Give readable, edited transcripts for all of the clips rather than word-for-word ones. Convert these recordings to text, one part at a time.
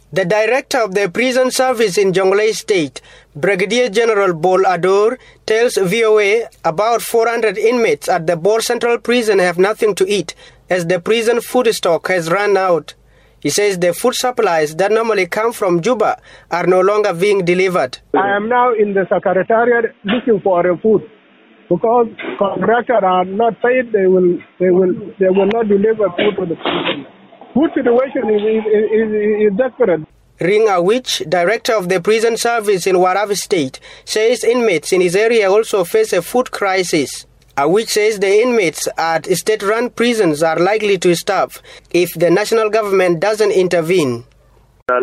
The director of the prison service in Jonglei State, Brigadier General Bol Ador, tells VOA about 400 inmates at the Bor Central Prison have nothing to eat as the prison food stock has run out. He says the food supplies that normally come from Juba are no longer being delivered. I am now in the secretariat looking for food because contractors are not paid. They will not deliver food to the prison. Food situation is desperate. Ring Awich, director of the prison service in Warabi State, says inmates in his area also face a food crisis. Awich says the inmates at state-run prisons are likely to starve if the national government doesn't intervene. There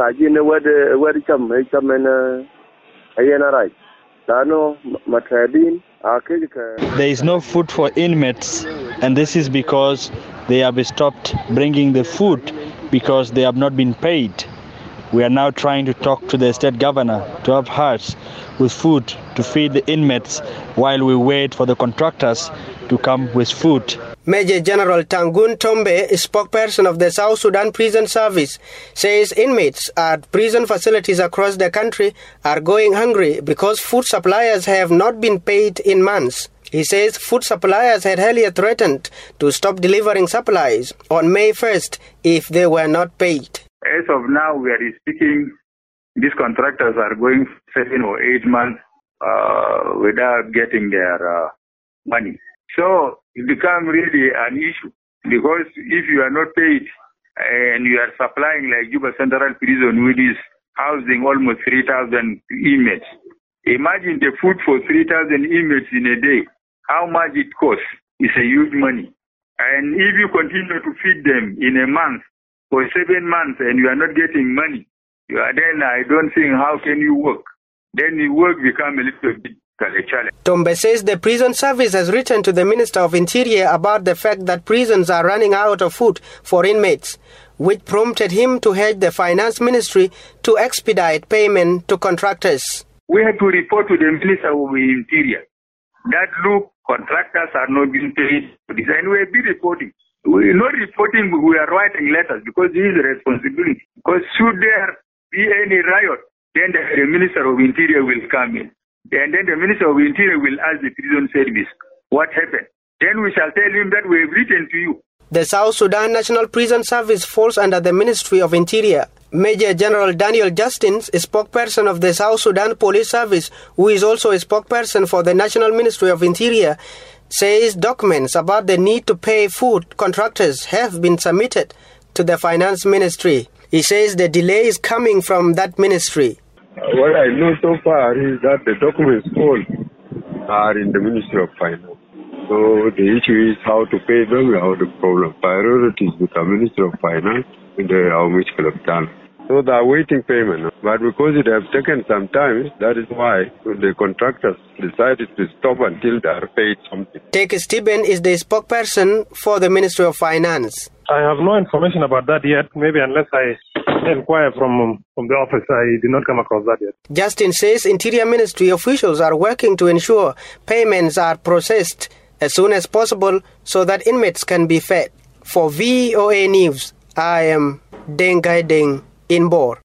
is no food for inmates, and this is because they have stopped bringing the food because they have not been paid. We are now trying to talk to the state governor to help us with food to feed the inmates while we wait for the contractors to come with food. Major General Tangun Tombe, spokesperson of the South Sudan Prison Service, says inmates at prison facilities across the country are going hungry because food suppliers have not been paid in months. He says food suppliers had earlier threatened to stop delivering supplies on May 1st if they were not paid. As of now, we are speaking, these contractors are going 7 or 8 months without getting their money. So it becomes really an issue because if you are not paid and you are supplying like Juba Central Prison, which is housing almost 3,000 inmates, imagine the food for 3,000 inmates in a day. How much it costs is a huge money. And if you continue to feed them in a month for 7 months and you are not getting money, then I don't think how can you work. Then the work becomes a little bit a challenge. Tombe says the prison service has written to the Minister of Interior about the fact that prisons are running out of food for inmates, which prompted him to urge the Finance Ministry to expedite payment to contractors. We had to report to the Minister of Interior that, look, contractors are not being paid for this. And we'll be reporting. We're not reporting, we are writing letters because this is a responsibility. Because should there be any riot, then the Minister of Interior will come in. And then the Minister of Interior will ask the prison service what happened. Then we shall tell him that we have written to you. The South Sudan National Prison Service falls under the Ministry of Interior. Major General Daniel Justins, a spokesperson of the South Sudan Police Service, who is also a spokesperson for the National Ministry of Interior, says documents about the need to pay food contractors have been submitted to the Finance Ministry. He says the delay is coming from that ministry. What I know so far is that the documents all are in the Ministry of Finance. So the issue is how to pay them without the problem. Priorities with the Ministry of Finance and our Ministry of Finance. So they are waiting payment. But because it has taken some time, that is why the contractors decided to stop until they are paid something. Tek Stephen is the spokesperson for the Ministry of Finance. I have no information about that yet. Maybe unless I inquire from the office, I did not come across that yet. Justin says Interior Ministry officials are working to ensure payments are processed as soon as possible so that inmates can be fed. For VOA News, I am Dengai Deng in Bor.